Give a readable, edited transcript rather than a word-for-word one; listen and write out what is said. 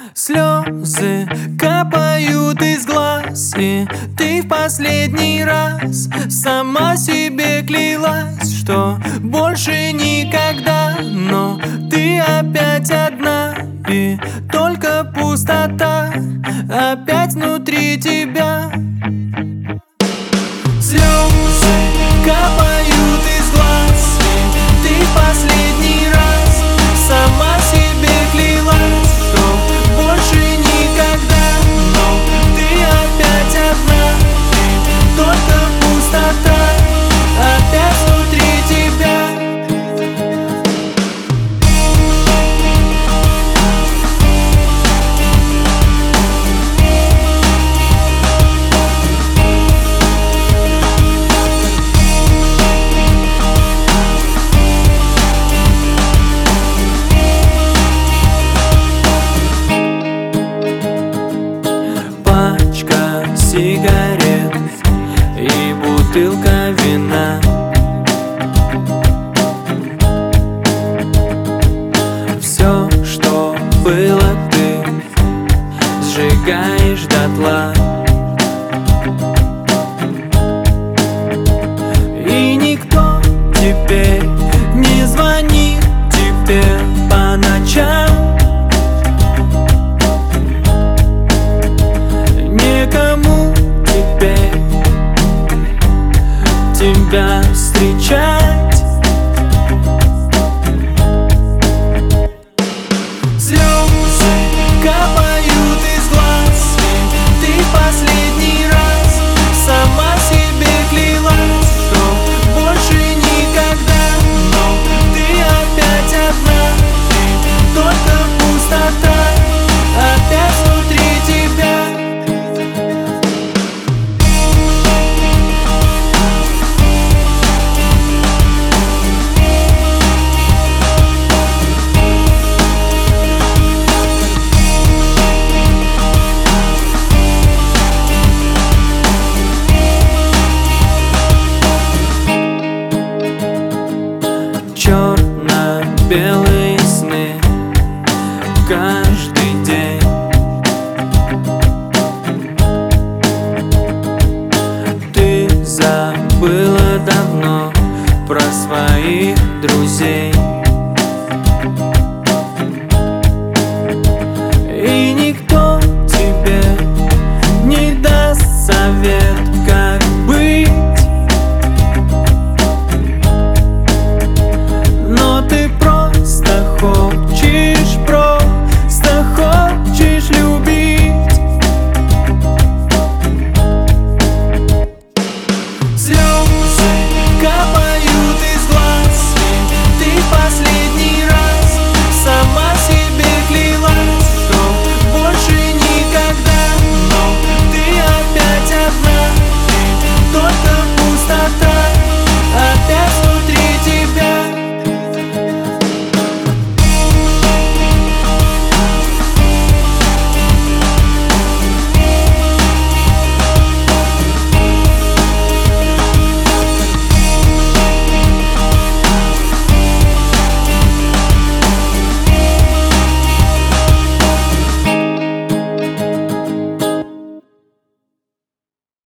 Слезы капают из глаз, и ты в последний раз сама себе клялась, что больше никогда. Но ты опять одна, и только пустота опять внутри тебя. Слезы капают из глаз, и ты в последний раз сама себе клялась, что больше никогда. Но ты опять одна, и только пустота опять внутри тебя. Сигарет и бутылка вина. Все, что было, ты сжигаешь дотла. И никто теперь не звонит тебе по ночам. Некому тебя встречать. Слезы капают из глаз, и ты в последний раз сама себе клялась, что больше никогда. Но ты опять одна, и только пустота опять внутри тебя. Черно-белые сны каждый день. Ты забыла давно про своих друзей.